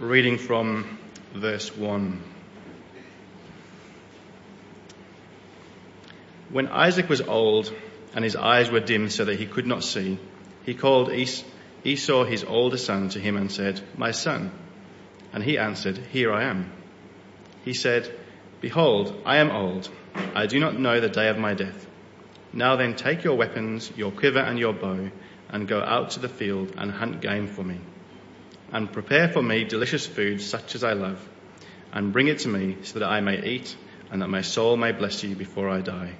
Reading from verse 1. When Isaac was old and his eyes were dim so that he could not see, he called Esau his older son to him and said, "My son." And he answered, "Here I am." He said, "Behold, I am old. I do not know the day of my death. Now then, take your weapons, your quiver and your bow, and go out to the field and hunt game for me. And prepare for me delicious food such as I love, and bring it to me so that I may eat and that my soul may bless you before I die."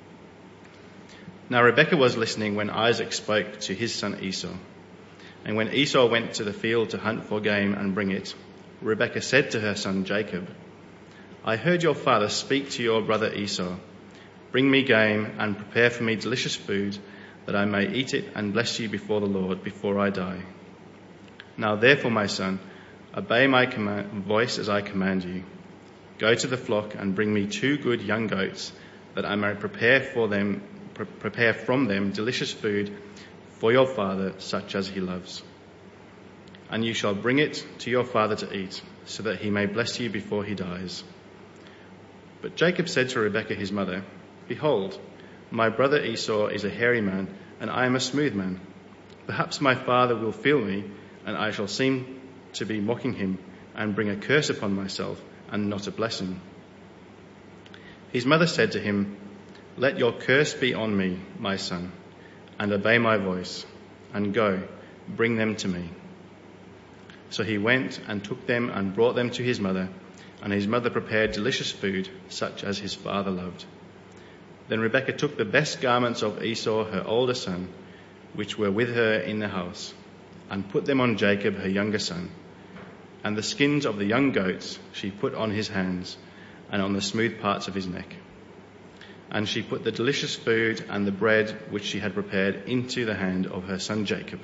Now Rebekah was listening when Isaac spoke to his son Esau. And when Esau went to the field to hunt for game and bring it, Rebekah said to her son Jacob, "I heard your father speak to your brother Esau. Bring me game and prepare for me delicious food that I may eat it and bless you before the Lord before I die. Now therefore, my son, obey my voice as I command you. Go to the flock and bring me 2 good young goats, that I may prepare from them delicious food for your father, such as he loves. And you shall bring it to your father to eat, so that he may bless you before he dies." But Jacob said to Rebekah his mother, "Behold, my brother Esau is a hairy man, and I am a smooth man. Perhaps my father will feel me, and I shall seem to be mocking him and bring a curse upon myself and not a blessing." His mother said to him, "Let your curse be on me, my son, and obey my voice, and go, bring them to me." So he went and took them and brought them to his mother, and his mother prepared delicious food such as his father loved. Then Rebekah took the best garments of Esau, her older son, which were with her in the house, and put them on Jacob, her younger son. And the skins of the young goats she put on his hands and on the smooth parts of his neck. And she put the delicious food and the bread which she had prepared into the hand of her son Jacob.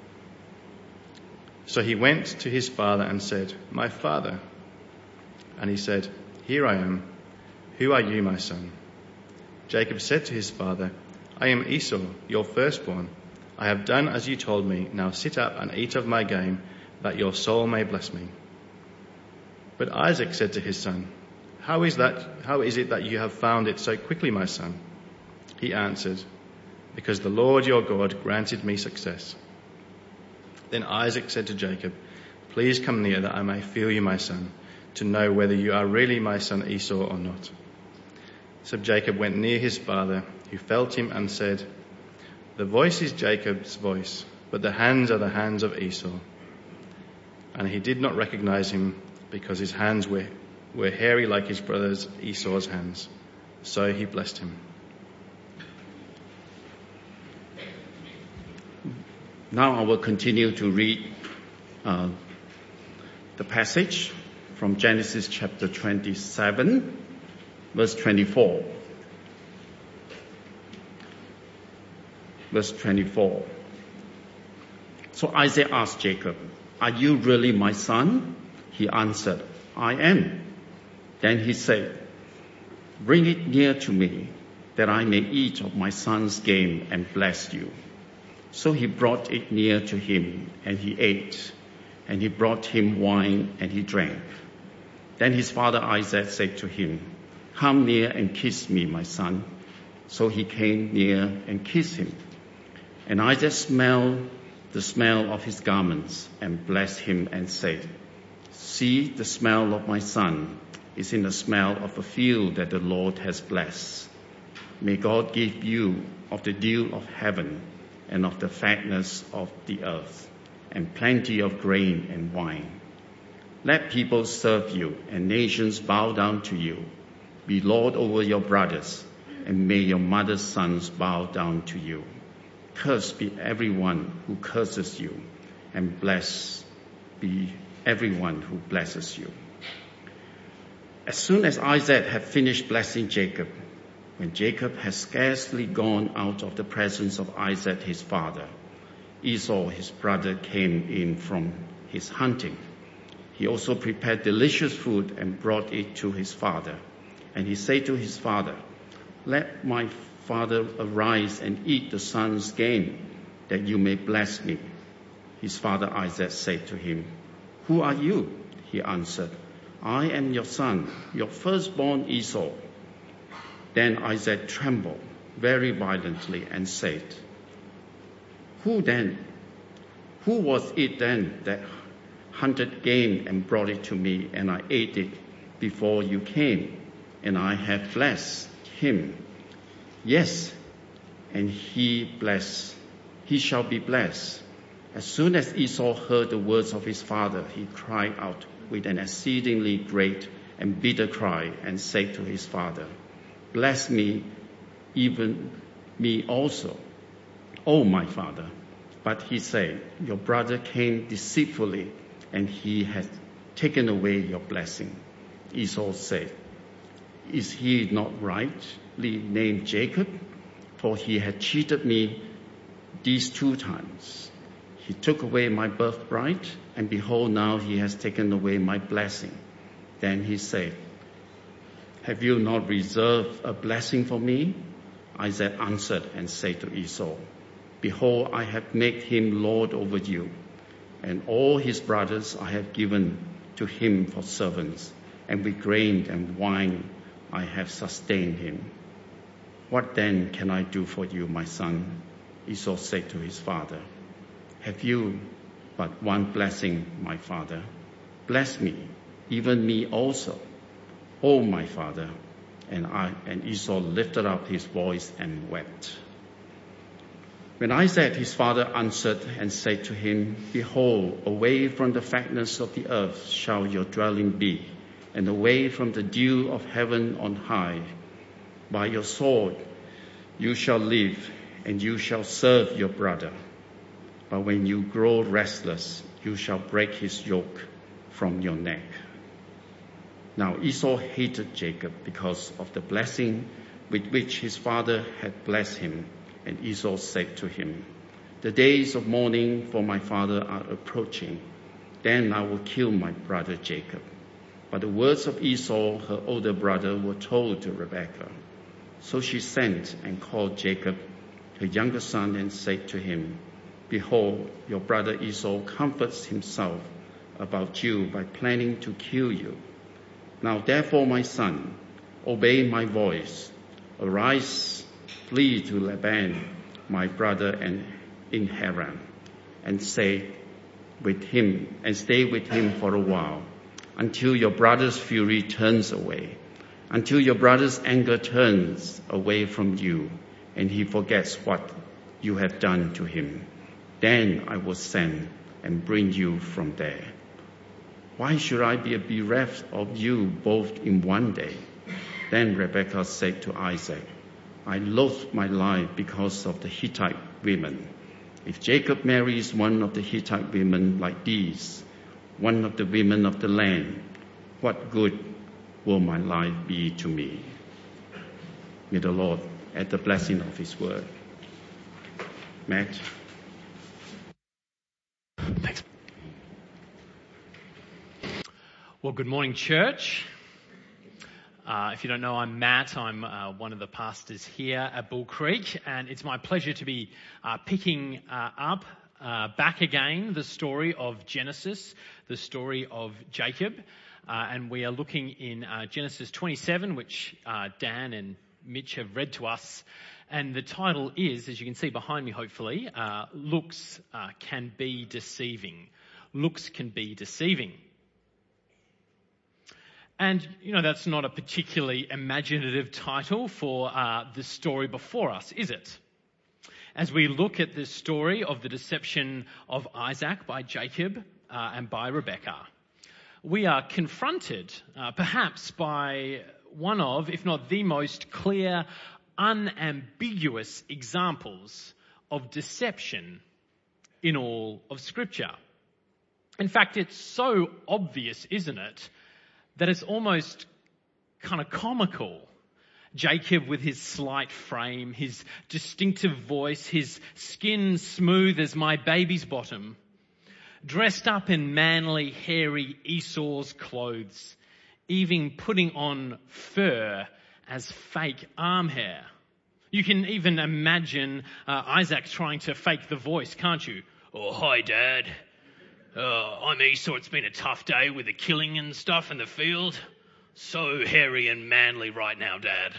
So he went to his father and said, "My father." And he said, "Here I am. Who are you, my son?" Jacob said to his father, "I am Esau, your firstborn. I have done as you told me. Now sit up and eat of my game, that your soul may bless me." But Isaac said to his son, How is it that you have found it so quickly, my son?" He answered, "Because the Lord your God granted me success." Then Isaac said to Jacob, "Please come near, that I may feel you, my son, to know whether you are really my son Esau or not." So Jacob went near his father, who felt him and said, "The voice is Jacob's voice, but the hands are the hands of Esau." And he did not recognize him, because his hands were hairy like his brother's Esau's hands. So he blessed him. Now I will continue to read the passage from Genesis chapter 27, verse 24. Verse 24. So Isaac asked Jacob, "Are you really my son?" He answered, "I am." Then he said, "Bring it near to me, that I may eat of my son's game and bless you." So he brought it near to him, and he ate. And he brought him wine, and he drank. Then his father Isaac said to him, "Come near and kiss me, my son." So he came near and kissed him. And Isaac smelled the smell of his garments and blessed him and said, "See, the smell of my son is in the smell of a field that the Lord has blessed. May God give you of the dew of heaven and of the fatness of the earth, and plenty of grain and wine. Let people serve you, and nations bow down to you. Be Lord over your brothers, and may your mother's sons bow down to you. Cursed be everyone who curses you, and blessed be everyone who blesses you." As soon as Isaac had finished blessing Jacob, when Jacob had scarcely gone out of the presence of Isaac his father, Esau his brother came in from his hunting. He also prepared delicious food and brought it to his father. And he said to his father, "Let my father arise and eat the son's game, that you may bless me." His father Isaac said to him, "Who are you?" He answered, I am your son, your firstborn Esau. Then Isaac trembled very violently and said, Who was it then that hunted game and brought it to me, and I ate it before you came, and I have blessed him? Yes, and he shall be blessed. As soon as Esau heard the words of his father, he cried out with an exceedingly great and bitter cry, and said to his father, Bless me, even me also, O my father. But he said, Your brother came deceitfully, and he has taken away your blessing. Esau said, Is he not rightly named Jacob? For he had cheated me these 2 times. He took away my birthright, and behold, now he has taken away my blessing. Then he said, Have you not reserved a blessing for me? Isaac answered and said to Esau, Behold, I have made him lord over you, and all his brothers I have given to him for servants, and with grain and wine I have sustained him. What then can I do for you, my son? Esau said to his father, Have you but one blessing, my father? Bless me, even me also, O my father. And Esau lifted up his voice and wept. When Isaac his father answered and said to him, Behold, away from the fatness of the earth shall your dwelling be, and away from the dew of heaven on high. By your sword you shall live, and you shall serve your brother. But when you grow restless, you shall break his yoke from your neck. Now Esau hated Jacob because of the blessing with which his father had blessed him. And Esau said to him, The days of mourning for my father are approaching. Then I will kill my brother Jacob. But the words of Esau, her older brother, were told to Rebekah. So she sent and called Jacob, her younger son, and said to him, Behold, your brother Esau comforts himself about you by planning to kill you. Now therefore, my son, obey my voice. Arise, flee to Laban, my brother, and in Haran, and stay with him for a while, until your brother's fury turns away, until your brother's anger turns away from you, and he forgets what you have done to him. Then I will send and bring you from there. Why should I be bereft of you both in one day? Then Rebekah said to Isaac, I loathe my life because of the Hittite women. If Jacob marries one of the Hittite women like these, one of the women of the land, what good will my life be to me? May the Lord add the blessing of his word. Matt. Thanks. Well, good morning, church. If you don't know, I'm Matt. I'm one of the pastors here at Bull Creek, and it's my pleasure to be picking up back again the story of Genesis, the story of Jacob, and we are looking in Genesis 27, which Dan and Mitch have read to us, and the title is, as you can see behind me hopefully, Looks Can Be Deceiving. Looks can be deceiving. And, you know, that's not a particularly imaginative title for the story before us, is it? As we look at this story of the deception of Isaac by Jacob and by Rebekah, we are confronted perhaps by one of, if not the most clear, unambiguous examples of deception in all of Scripture. In fact, it's so obvious, isn't it, that it's almost kind of comical. Jacob with his slight frame, his distinctive voice, his skin smooth as my baby's bottom, dressed up in manly, hairy Esau's clothes, even putting on fur as fake arm hair. You can even imagine Isaac trying to fake the voice, can't you? Oh, hi, Dad. I'm Esau. It's been a tough day with the killing and stuff in the field. So hairy and manly right now, Dad.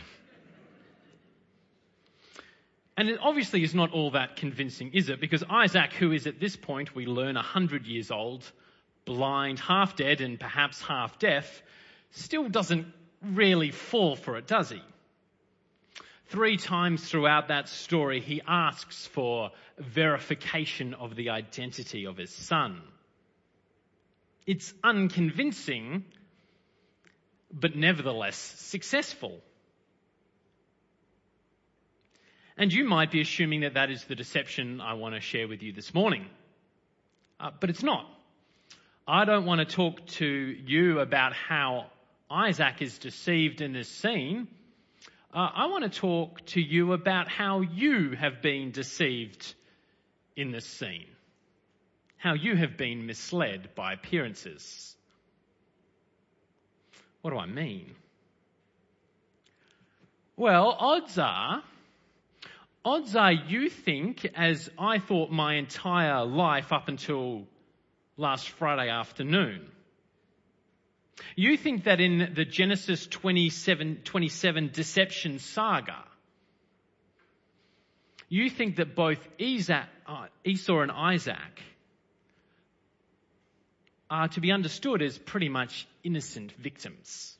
And it obviously is not all that convincing, is it? Because Isaac, who is at this point, we learn 100 years old, blind, half dead, and perhaps half deaf, still doesn't really fall for it, does he? 3 times throughout that story, he asks for verification of the identity of his son. It's unconvincing, but nevertheless successful. And you might be assuming that that is the deception I want to share with you this morning. But it's not. I don't want to talk to you about how Isaac is deceived in this scene. I want to talk to you about how you have been deceived in this scene. How you have been misled by appearances. What do I mean? Well, odds are you think, as I thought my entire life up until last Friday afternoon, you think that in the Genesis 27 deception saga, you think that both Esau and Isaac are to be understood as pretty much innocent victims.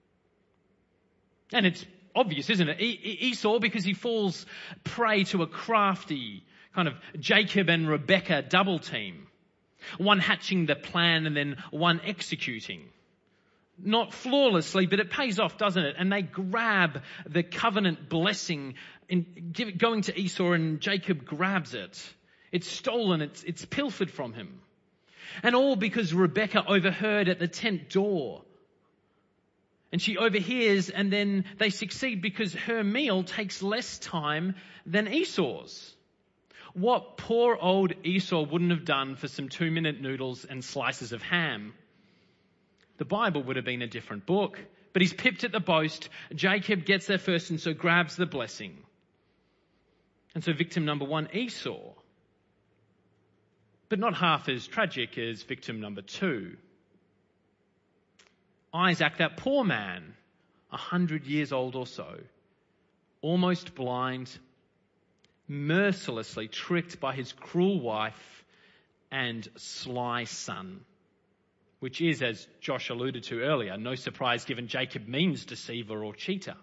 And it's obvious, isn't it? Esau, because he falls prey to a crafty kind of Jacob and Rebekah double team. One hatching the plan and then one executing. Not flawlessly, but it pays off, doesn't it? And they grab the covenant blessing going to Esau, and Jacob grabs it. It's stolen, it's pilfered from him. And all because Rebekah overheard at the tent door. And she overhears, and then they succeed because her meal takes less time than Esau's. What poor old Esau wouldn't have done for some 2-minute noodles and slices of ham? The Bible would have been a different book. But he's pipped at the boast. Jacob gets there first and so grabs the blessing. And so victim number 1, Esau. But not half as tragic as victim number 2. Isaac, that poor man, 100 years old or so, almost blind, mercilessly tricked by his cruel wife and sly son, which is, as Josh alluded to earlier, no surprise given Jacob means deceiver or cheater.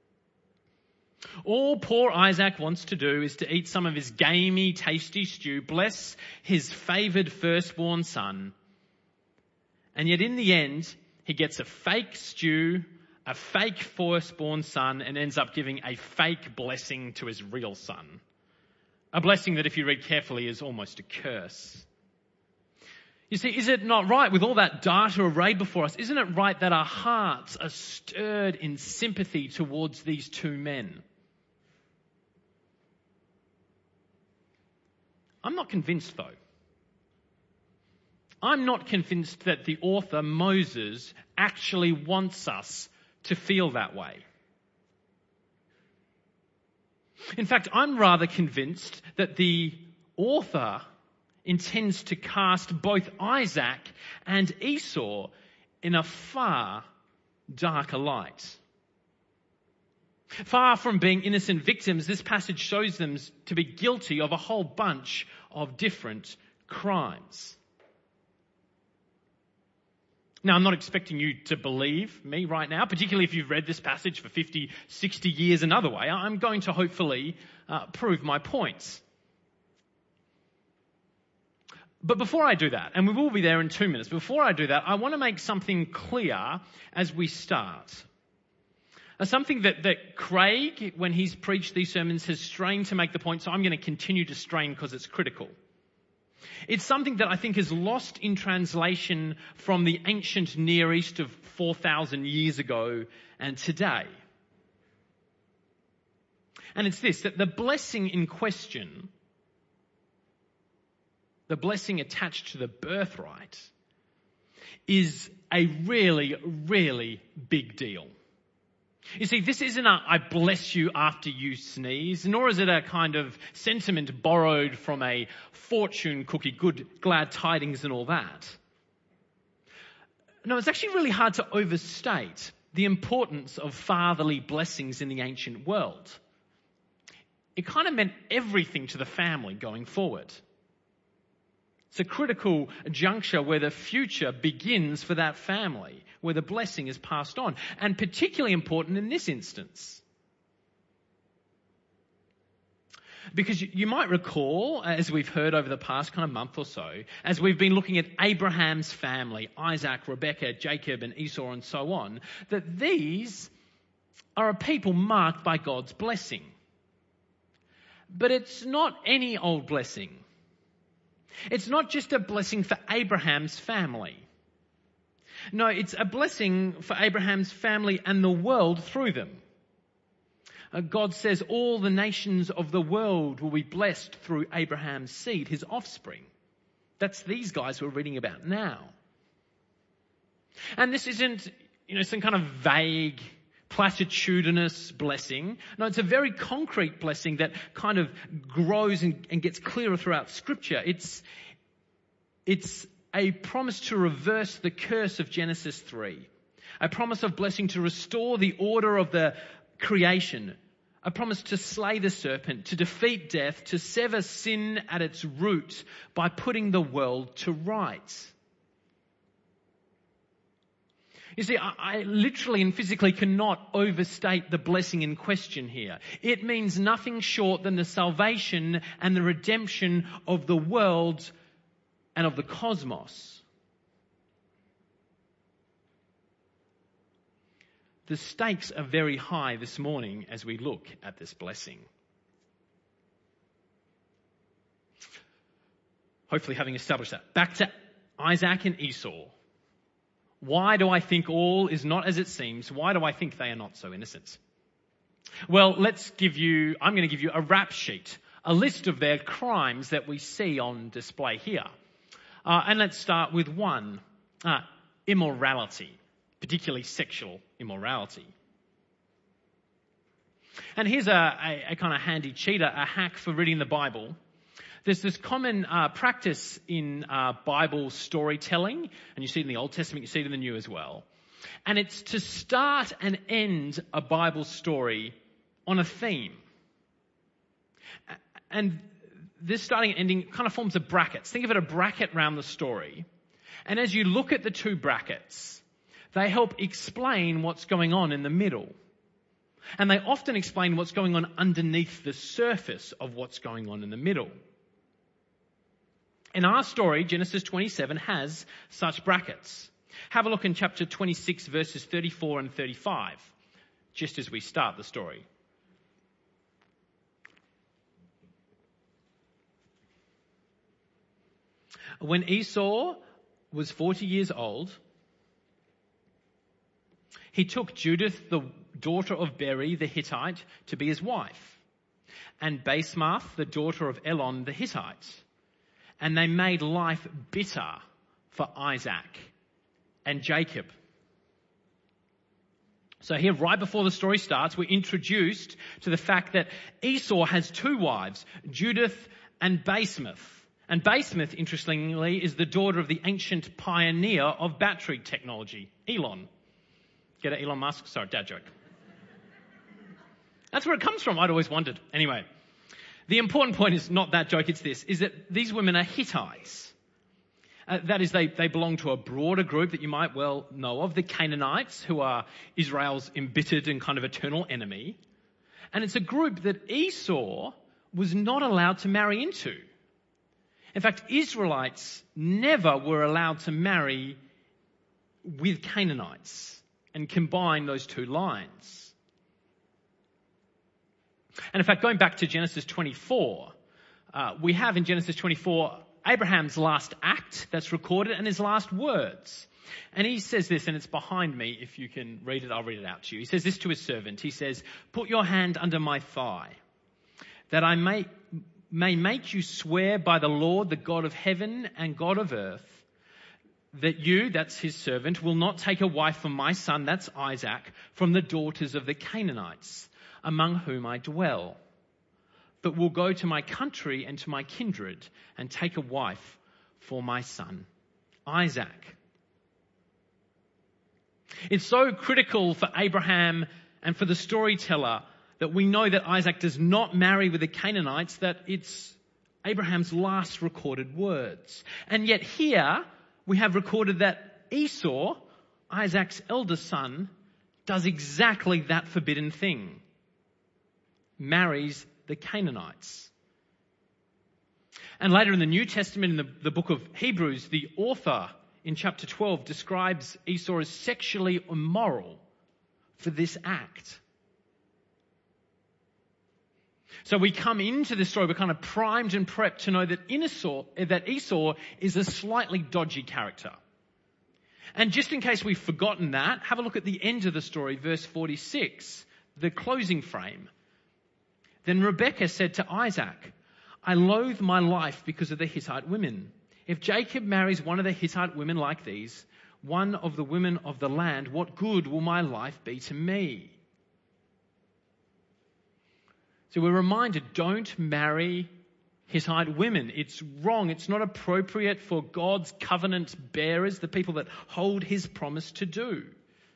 All poor Isaac wants to do is to eat some of his gamey, tasty stew, bless his favoured firstborn son, and yet in the end, he gets a fake stew, a fake firstborn son, and ends up giving a fake blessing to his real son. A blessing that, if you read carefully, is almost a curse. You see, is it not right, with all that data arrayed before us, isn't it right that our hearts are stirred in sympathy towards these 2 men? I'm not convinced, though. I'm not convinced that the author, Moses, actually wants us to feel that way. In fact, I'm rather convinced that the author intends to cast both Isaac and Esau in a far darker light. Far from being innocent victims, this passage shows them to be guilty of a whole bunch of different crimes. Now, I'm not expecting you to believe me right now, particularly if you've read this passage for 50, 60 years another way. I'm going to hopefully prove my points. But before I do that, and we will be there in 2 minutes, before I do that, I want to make something clear as we start. Something that Craig, when he's preached these sermons, has strained to make the point, so I'm going to continue to strain because it's critical. It's something that I think is lost in translation from the ancient Near East of 4,000 years ago and today. And it's this, that the blessing in question, the blessing attached to the birthright, is a really, really big deal. You see, this isn't a "I bless you after you sneeze," nor is it a kind of sentiment borrowed from a fortune cookie, good, glad tidings and all that. No, it's actually really hard to overstate the importance of fatherly blessings in the ancient world. It kind of meant everything to the family going forward. It's a critical juncture where the future begins for that family, where the blessing is passed on, and particularly important in this instance. Because you might recall, as we've heard over the past kind of month or so, as we've been looking at Abraham's family, Isaac, Rebekah, Jacob and Esau and so on, that these are a people marked by God's blessing. But it's not any old blessing. It's not just a blessing for Abraham's family. No, it's a blessing for Abraham's family and the world through them. God says all the nations of the world will be blessed through Abraham's seed, his offspring. That's these guys we're reading about now. And this isn't, some kind of vague, platitudinous blessing. No, it's a very concrete blessing that kind of grows and gets clearer throughout Scripture. It's a promise to reverse the curse of Genesis 3. A promise of blessing to restore the order of the creation. A promise to slay the serpent, to defeat death, to sever sin at its root by putting the world to rights. You see, I literally and physically cannot overstate the blessing in question here. It means nothing short than the salvation and the redemption of the world and of the cosmos. The stakes are very high this morning as we look at this blessing. Hopefully having established that. Back to Isaac and Esau. Why do I think all is not as it seems? Why do I think they are not so innocent? Well, I'm going to give you a rap sheet, a list of their crimes that we see on display here. And let's start with one, immorality, particularly sexual immorality. And here's a kind of handy cheater, a hack for reading the Bible. There's this common practice in Bible storytelling, and you see it in the Old Testament, you see it in the New as well. And it's to start and end a Bible story on a theme. And this starting and ending kind of forms a bracket. Think of it a bracket around the story. And as you look at the two brackets, they help explain what's going on in the middle. And they often explain what's going on underneath the surface of what's going on in the middle. And our story, Genesis 27, has such brackets. Have a look in chapter 26, verses 34 and 35, just as we start the story. When Esau was 40 years old, he took Judith, the daughter of Beri the Hittite, to be his wife, and Basemath, the daughter of Elon the Hittite. And they made life bitter for Isaac and Jacob. So here, right before the story starts, we're introduced to the fact that Esau has two wives, Judith and Basemath. And Basemath, interestingly, is the daughter of the ancient pioneer of battery technology, Elon. Get it, Elon Musk? Sorry, dad joke. That's where it comes from. I'd always wondered. Anyway, the important point is not that joke, it's this, is that these women are Hittites. That is, they belong to a broader group that you might well know of, the Canaanites, who are Israel's embittered and kind of eternal enemy. And it's a group that Esau was not allowed to marry into. In fact, Israelites never were allowed to marry with Canaanites and combine those two lines. And in fact, going back to Genesis 24, we have in Genesis 24 Abraham's last act that's recorded and his last words. And he says this, and it's behind me. If you can read it, I'll read it out to you. He says this to his servant. He says, "Put your hand under my thigh, that I may make you swear by the Lord, the God of heaven and God of earth, that you," that's his servant, "will not take a wife for my son," that's Isaac, "from the daughters of the Canaanites, among whom I dwell, but will go to my country and to my kindred and take a wife for my son, Isaac." It's so critical for Abraham and for the storyteller that we know that Isaac does not marry with the Canaanites, that it's Abraham's last recorded words. And yet here we have recorded that Esau, Isaac's eldest son, does exactly that forbidden thing. Marries the Canaanites. And later in the New Testament, in the book of Hebrews, the author in chapter 12 describes Esau as sexually immoral for this act. So we come into this story, we're kind of primed and prepped to know that Esau is a slightly dodgy character. And just in case we've forgotten that, have a look at the end of the story, verse 46, the closing frame. "Then Rebekah said to Isaac, 'I loathe my life because of the Hittite women. If Jacob marries one of the Hittite women like these, one of the women of the land, what good will my life be to me?'" So we're reminded, don't marry Hittite women. It's wrong. It's not appropriate for God's covenant bearers, the people that hold his promise, to do.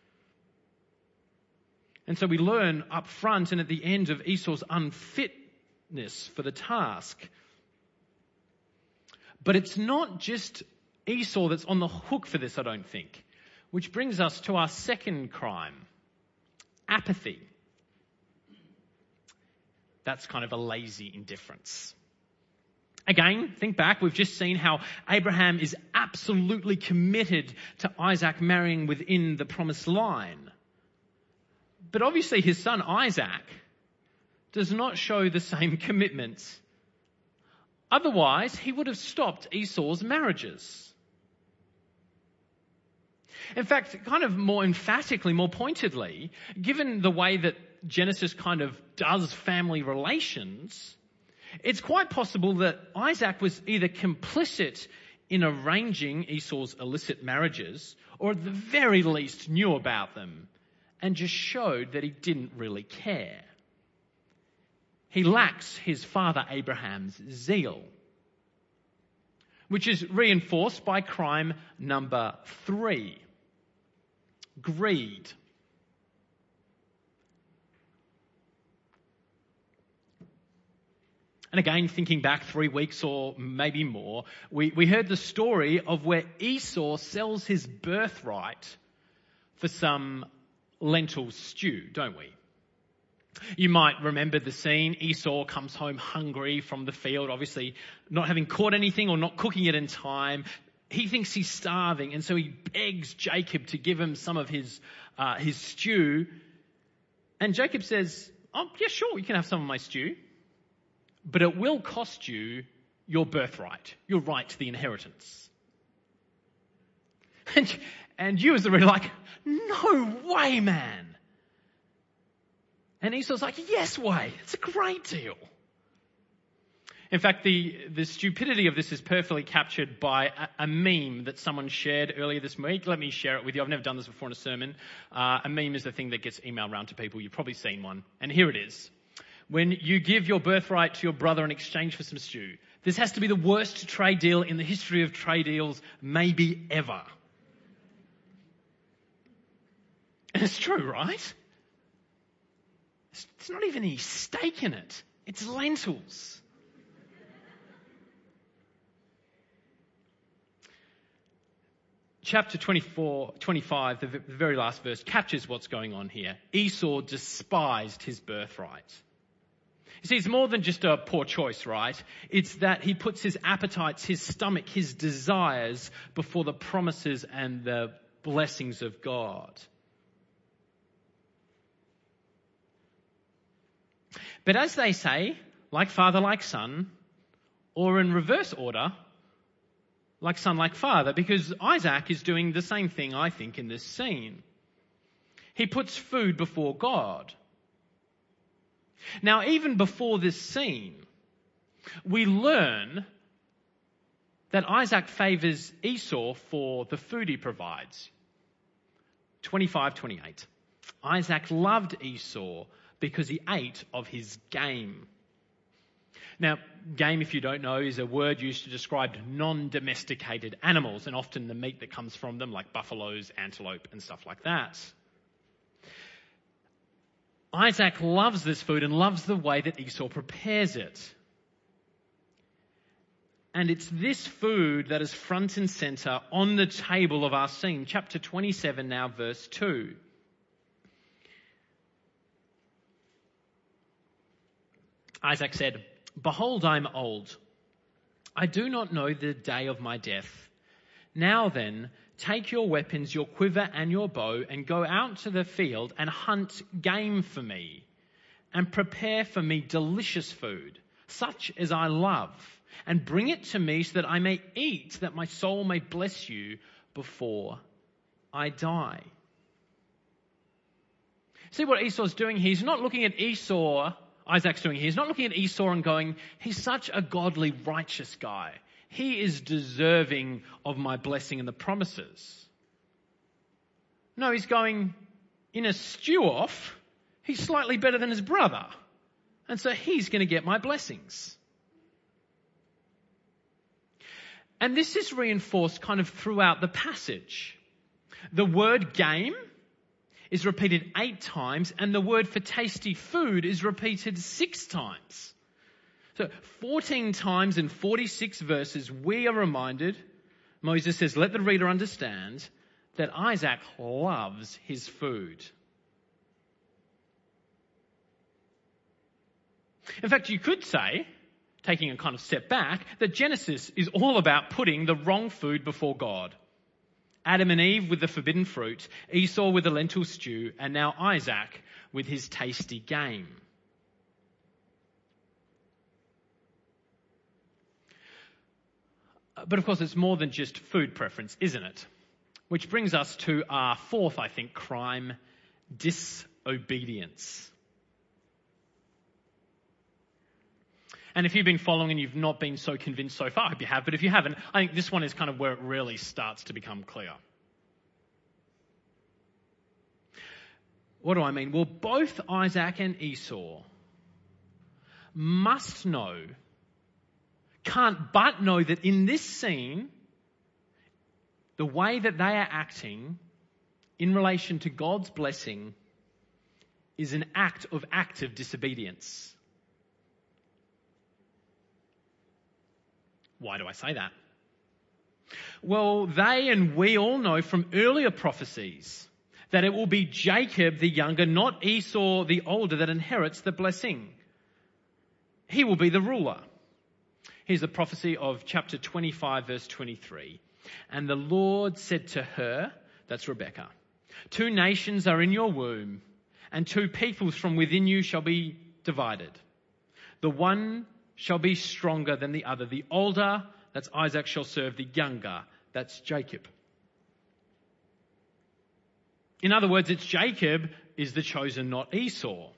And so we learn up front and at the end of Esau's unfitness for the task. But it's not just Esau that's on the hook for this, I don't think. Which brings us to our second crime, apathy. That's kind of a lazy indifference. Again, think back, we've just seen how Abraham is absolutely committed to Isaac marrying within the promised line. But obviously his son Isaac does not show the same commitment. Otherwise, he would have stopped Esau's marriages. In fact, kind of more emphatically, more pointedly, given the way that Genesis kind of does family relations, it's quite possible that Isaac was either complicit in arranging Esau's illicit marriages, or at the very least knew about them and just showed that he didn't really care. He lacks his father Abraham's zeal, which is reinforced by crime number 3, greed. And again, thinking back 3 weeks or maybe more, we heard the story of where Esau sells his birthright for some lentil stew, don't we? You might remember the scene. Esau comes home hungry from the field, obviously not having caught anything or not cooking it in time. He thinks he's starving, and so he begs Jacob to give him some of his stew. And Jacob says, "Oh, yeah, sure, you can have some of my stew, but it will cost you your birthright, your right to the inheritance." And you as the reader are like, "No way, man." And Esau's like, "Yes way, it's a great deal." In fact, the stupidity of this is perfectly captured by a meme that someone shared earlier this week. Let me share it with you. I've never done this before in a sermon. A meme is the thing that gets emailed around to people. You've probably seen one. And here it is. "When you give your birthright to your brother in exchange for some stew, this has to be the worst trade deal in the history of trade deals, maybe ever." And it's true, right? It's not even any steak in it. It's lentils. Chapter 25, the very last verse, captures what's going on here. Esau despised his birthright. You see, it's more than just a poor choice, right? It's that he puts his appetites, his stomach, his desires before the promises and the blessings of God. But as they say, like father, like son, or in reverse order, like son, like father, because Isaac is doing the same thing, I think, in this scene. He puts food before God. Now, even before this scene, we learn that Isaac favours Esau for the food he provides. 25:28. Isaac loved Esau because he ate of his game. Now, game, if you don't know, is a word used to describe non-domesticated animals, and often the meat that comes from them, like buffaloes, antelope, and stuff like that. Isaac loves this food and loves the way that Esau prepares it. And it's this food that is front and centre on the table of our scene. Chapter 27 now, verse 2. Isaac said, "Behold, I am old. I do not know the day of my death. Now then, take your weapons, your quiver and your bow, and go out to the field and hunt game for me, and prepare for me delicious food, such as I love, and bring it to me so that I may eat, that my soul may bless you before I die." See what Esau's doing here? He's not looking at Esau, Isaac's doing here. He's not looking at Esau and going, he's such a godly, righteous guy. He is deserving of my blessing and the promises. No, he's going, in a stew-off, he's slightly better than his brother. And so he's going to get my blessings. And this is reinforced kind of throughout the passage. The word game is repeated 8 times, and the word for tasty food is repeated 6 times. So 14 times in 46 verses, we are reminded, Moses says, let the reader understand that Isaac loves his food. In fact, you could say, taking a kind of step back, that Genesis is all about putting the wrong food before God. Adam and Eve with the forbidden fruit, Esau with the lentil stew, and now Isaac with his tasty game. But of course, it's more than just food preference, isn't it? Which brings us to our fourth, I think, crime, disobedience. And if you've been following and you've not been so convinced so far, I hope you have, but if you haven't, I think this one is kind of where it really starts to become clear. What do I mean? Well, both Isaac and Esau must know, can't but know that in this scene, the way that they are acting in relation to God's blessing is an act of active disobedience. Why do I say that? Well, they and we all know from earlier prophecies that it will be Jacob the younger, not Esau the older, that inherits the blessing. He will be the ruler. Here's the prophecy of chapter 25, verse 23. And the Lord said to her, that's Rebekah, 2 nations are in your womb, and 2 peoples from within you shall be divided. The one shall be stronger than the other. The older, that's Isaac, shall serve the younger, that's Jacob. In other words, it's Jacob is the chosen, not Esau.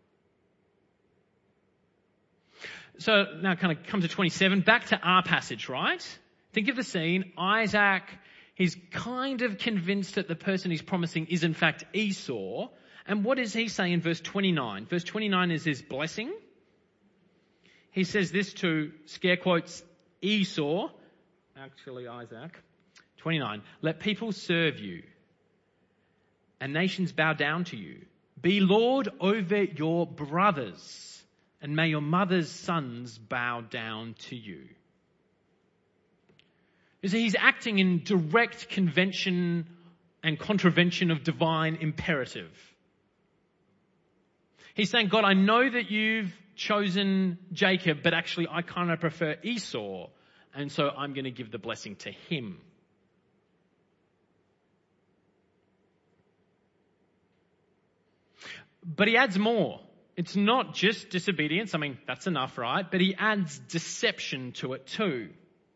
So now kind of come to 27, back to our passage, right? Think of the scene. Isaac, he's kind of convinced that the person he's promising is in fact Esau. And what does he say in verse 29? Verse 29 is his blessing. He says this to, scare quotes, Esau, actually Isaac. 29, let people serve you and nations bow down to you. Be Lord over your brothers, and may your mother's sons bow down to you. You see, he's acting in direct convention and contravention of divine imperative. He's saying, God, I know that you've chosen Jacob, but actually I kind of prefer Esau, and so I'm going to give the blessing to him. But he adds more. It's not just disobedience. I mean, that's enough, right? But he adds deception to it too.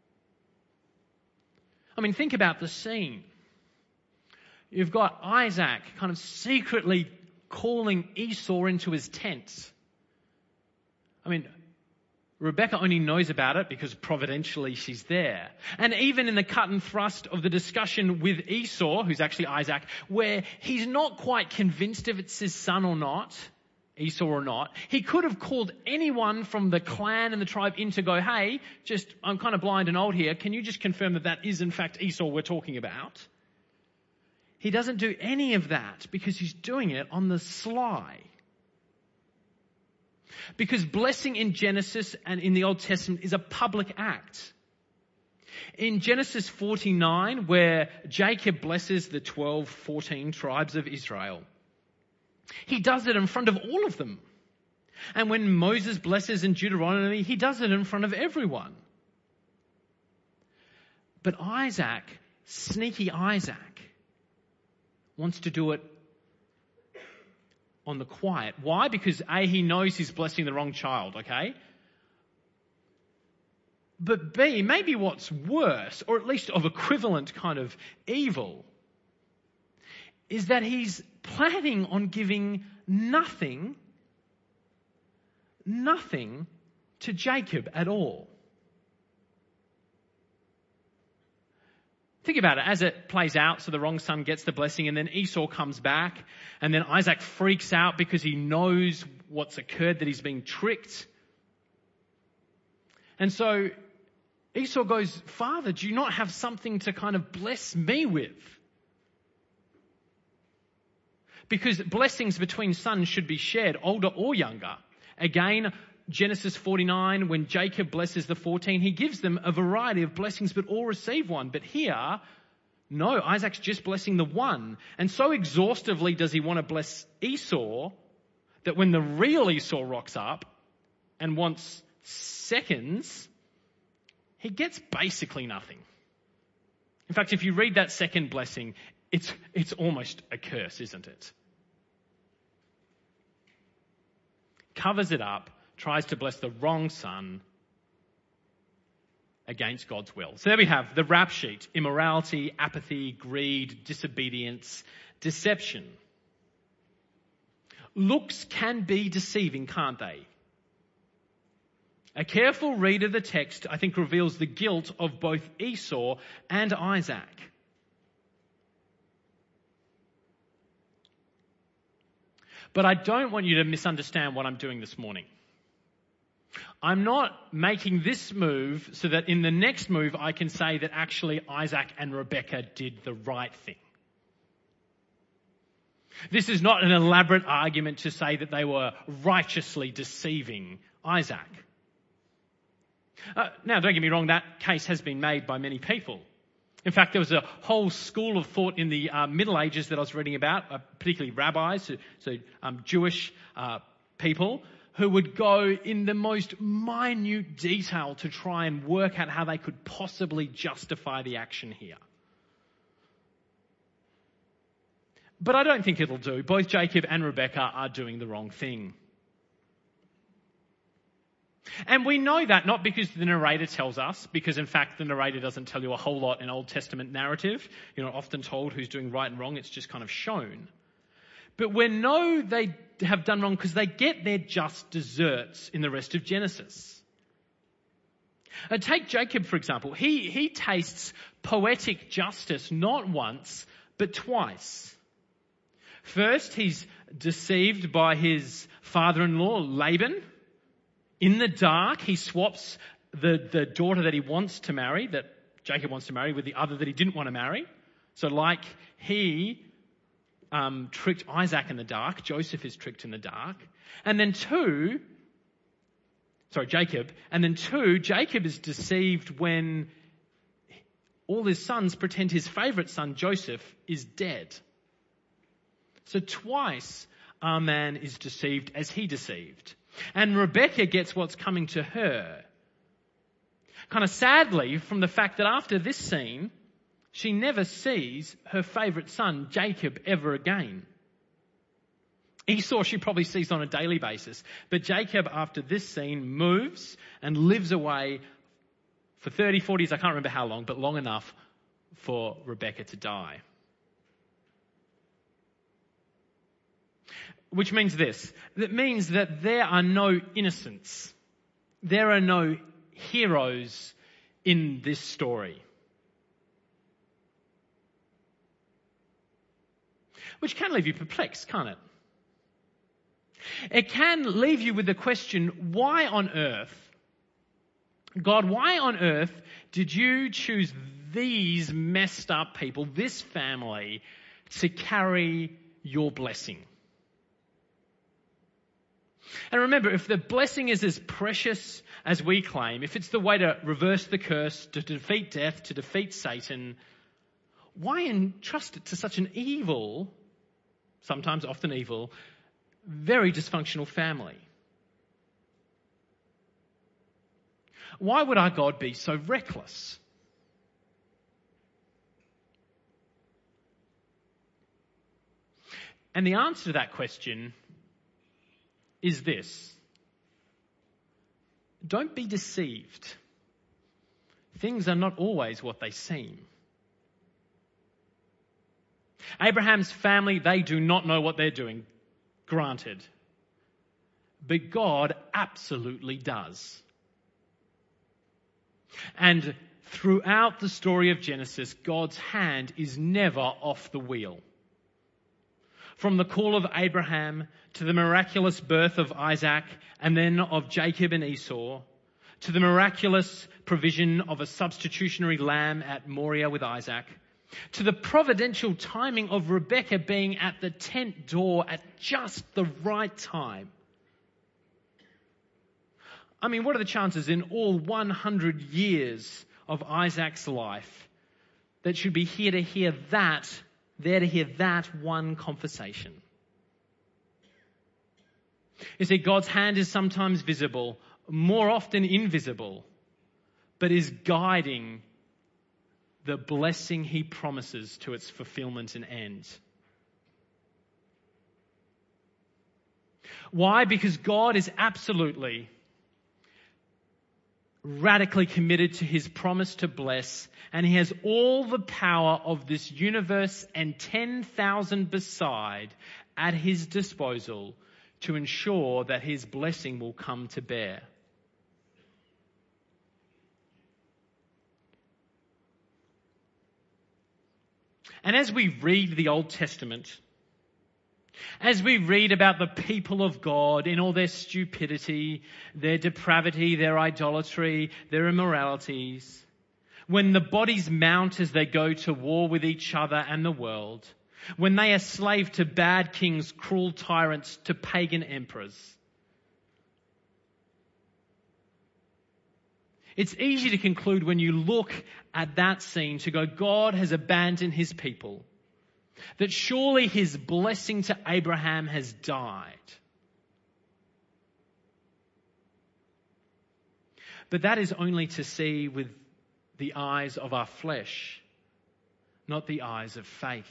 I mean, think about the scene. You've got Isaac kind of secretly calling Esau into his tent. I mean, Rebecca only knows about it because providentially she's there. And even in the cut and thrust of the discussion with Esau, who's actually Isaac, where he's not quite convinced if it's his son or not, Esau or not, he could have called anyone from the clan and the tribe in to go, hey, I'm kind of blind and old here. Can you just confirm that is in fact Esau we're talking about? He doesn't do any of that because he's doing it on the sly. Because blessing in Genesis and in the Old Testament is a public act. In Genesis 49, where Jacob blesses the 14 tribes of Israel, he does it in front of all of them. And when Moses blesses in Deuteronomy, he does it in front of everyone. But Isaac, sneaky Isaac, wants to do it on the quiet. Why? Because A, he knows he's blessing the wrong child, okay? But B, maybe what's worse, or at least of equivalent kind of evil, is that he's planning on giving nothing to Jacob at all. Think about it. As it plays out, so the wrong son gets the blessing, and then Esau comes back, and then Isaac freaks out because he knows what's occurred, that he's being tricked. And so Esau goes, Father, do you not have something to kind of bless me with? Because blessings between sons should be shared, older or younger. Again, Genesis 49, when Jacob blesses the 14, he gives them a variety of blessings, but all receive one. But here, no, Isaac's just blessing the one. And so exhaustively does he want to bless Esau that when the real Esau rocks up and wants seconds, he gets basically nothing. In fact, if you read that second blessing, it's almost a curse, isn't it? Covers it up, tries to bless the wrong son against God's will. So there we have the rap sheet: immorality, apathy, greed, disobedience, deception. Looks can be deceiving, can't they? A careful read of the text, I think, reveals the guilt of both Esau and Isaac. But I don't want you to misunderstand what I'm doing this morning. I'm not making this move so that in the next move I can say that actually Isaac and Rebekah did the right thing. This is not an elaborate argument to say that they were righteously deceiving Isaac. Now, don't get me wrong, that case has been made by many people. In fact, there was a whole school of thought in the Middle Ages that I was reading about, particularly rabbis, Jewish people, who would go in the most minute detail to try and work out how they could possibly justify the action here. But I don't think it'll do. Both Jacob and Rebekah are doing the wrong thing. And we know that not because the narrator tells us, because in fact the narrator doesn't tell you a whole lot in Old Testament narrative. You're not often told who's doing right and wrong, it's just kind of shown. But we know they have done wrong because they get their just desserts in the rest of Genesis. Take Jacob, for example. He tastes poetic justice not once, but twice. First, he's deceived by his father-in-law, Laban. In the dark, he swaps the daughter that he wants to marry, that Jacob wants to marry, with the other that he didn't want to marry. So like he tricked Isaac in the dark, Joseph is tricked in the dark. And then Jacob. And then Jacob is deceived when all his sons pretend his favourite son, Joseph, is dead. So twice our man is deceived as he deceived. And Rebekah gets what's coming to her. Kind of sadly, from the fact that after this scene, she never sees her favourite son, Jacob, ever again. Esau she probably sees on a daily basis. But Jacob, after this scene, moves and lives away for 30, 40 years, I can't remember how long, but long enough for Rebekah to die. Which means this. That means that there are no innocents There are no heroes in this story. Which can leave you perplexed, can't it? It can leave you with the question, why on earth, God, why on earth did you choose these messed up people, this family, to carry your blessing? And remember, if the blessing is as precious as we claim, if it's the way to reverse the curse, to defeat death, to defeat Satan, why entrust it to such an evil, sometimes often evil, very dysfunctional family? Why would our God be so reckless? And the answer to that question is this: don't be deceived. Things are not always what they seem. Abraham's family, they do not know what they're doing, granted. But God absolutely does. And throughout the story of Genesis, God's hand is never off the wheel. From the call of Abraham to the miraculous birth of Isaac and then of Jacob and Esau, to the miraculous provision of a substitutionary lamb at Moriah with Isaac, to the providential timing of Rebekah being at the tent door at just the right time. I mean, what are the chances in all 100 years of Isaac's life that should be there to hear that one conversation? You see, God's hand is sometimes visible, more often invisible, but is guiding the blessing he promises to its fulfillment and end. Why? Because God is absolutely, radically committed to his promise to bless, and he has all the power of this universe and 10,000 beside at his disposal to ensure that his blessing will come to bear. And as we read the Old Testament, as we read about the people of God in all their stupidity, their depravity, their idolatry, their immoralities, when the bodies mount as they go to war with each other and the world, when they are slave to bad kings, cruel tyrants, to pagan emperors, it's easy to conclude when you look at that scene to go, God has abandoned his people. That surely his blessing to Abraham has died. But that is only to see with the eyes of our flesh, not the eyes of faith.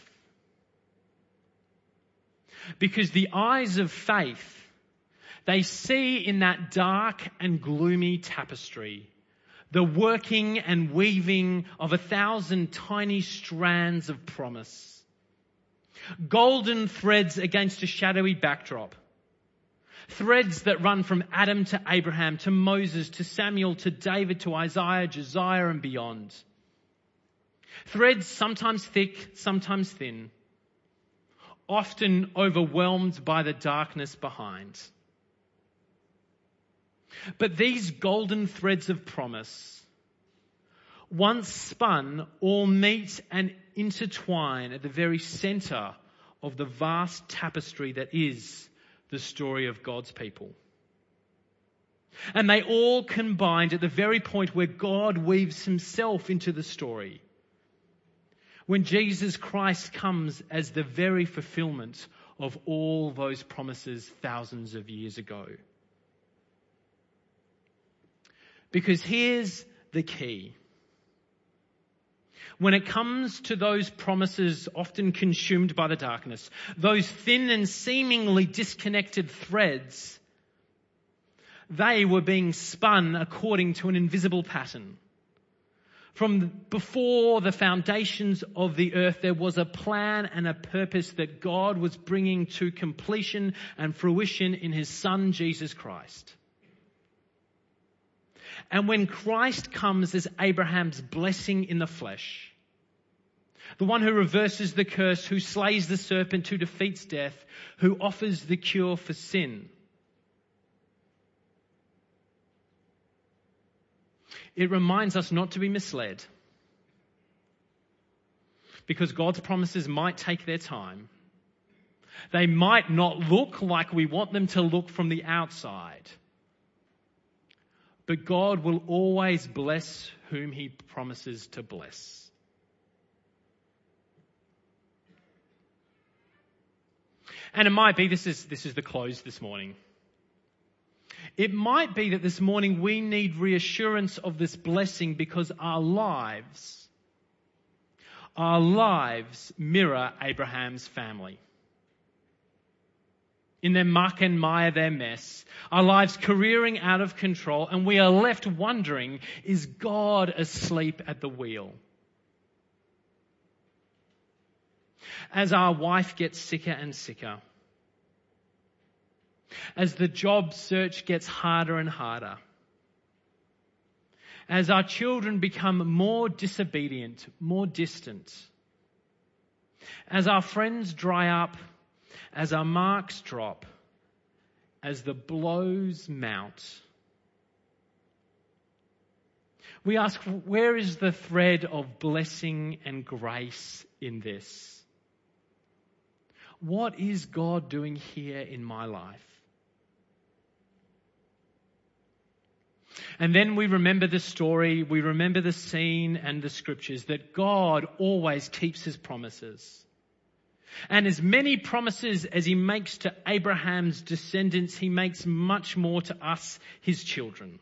Because the eyes of faith, they see in that dark and gloomy tapestry the working and weaving of 1,000 tiny strands of promise. Golden threads against a shadowy backdrop. Threads that run from Adam to Abraham, to Moses, to Samuel, to David, to Isaiah, Josiah, and beyond. Threads sometimes thick, sometimes thin, often overwhelmed by the darkness behind. But these golden threads of promise, once spun, all meet and intertwine at the very center of the vast tapestry that is the story of God's people. And they all combined at the very point where God weaves himself into the story. When Jesus Christ comes as the very fulfillment of all those promises thousands of years ago. Because here's the key. When it comes to those promises often consumed by the darkness, those thin and seemingly disconnected threads, they were being spun according to an invisible pattern. From before the foundations of the earth, there was a plan and a purpose that God was bringing to completion and fruition in his Son, Jesus Christ. And when Christ comes as Abraham's blessing in the flesh, the one who reverses the curse, who slays the serpent, who defeats death, who offers the cure for sin, it reminds us not to be misled, because God's promises might take their time. They might not look like we want them to look from the outside. But God will always bless whom he promises to bless. And it might be, this is the close this morning. It might be that this morning we need reassurance of this blessing because our lives mirror Abraham's family. In their muck and mire, their mess, our lives careering out of control, and we are left wondering, is God asleep at the wheel? As our wife gets sicker and sicker, as the job search gets harder and harder, as our children become more disobedient, more distant, as our friends dry up, as our marks drop, as the blows mount, we ask, where is the thread of blessing and grace in this? What is God doing here in my life? And then we remember the story, we remember the scene and the scriptures that God always keeps his promises. And as many promises as he makes to Abraham's descendants, he makes much more to us, his children.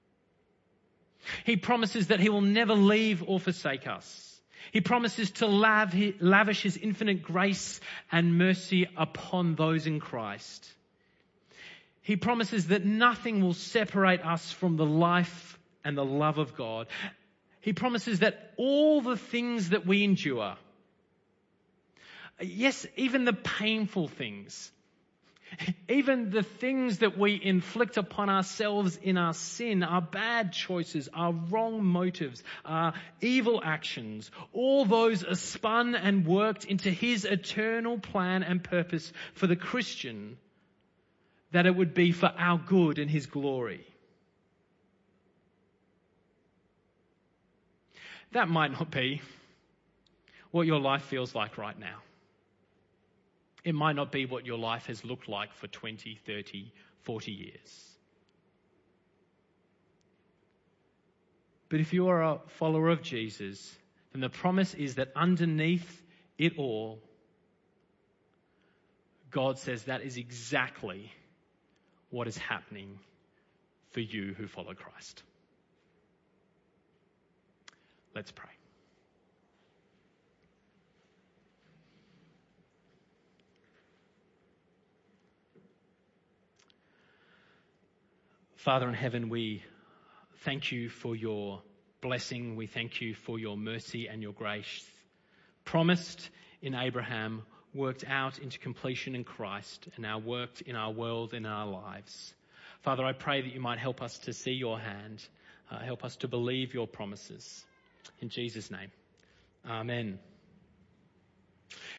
He promises that he will never leave or forsake us. He promises to lavish his infinite grace and mercy upon those in Christ. He promises that nothing will separate us from the life and the love of God. He promises that all the things that we endure, yes, even the painful things, even the things that we inflict upon ourselves in our sin, our bad choices, our wrong motives, our evil actions, all those are spun and worked into his eternal plan and purpose for the Christian, that it would be for our good and his glory. That might not be what your life feels like right now. It might not be what your life has looked like for 20, 30, 40 years. But if you are a follower of Jesus, then the promise is that underneath it all, God says that is exactly what is happening for you who follow Christ. Let's pray. Father in heaven, we thank you for your blessing. We thank you for your mercy and your grace, promised in Abraham, worked out into completion in Christ, and now worked in our world and in our lives. Father, I pray that you might help us to see your hand, help us to believe your promises. In Jesus' name, amen.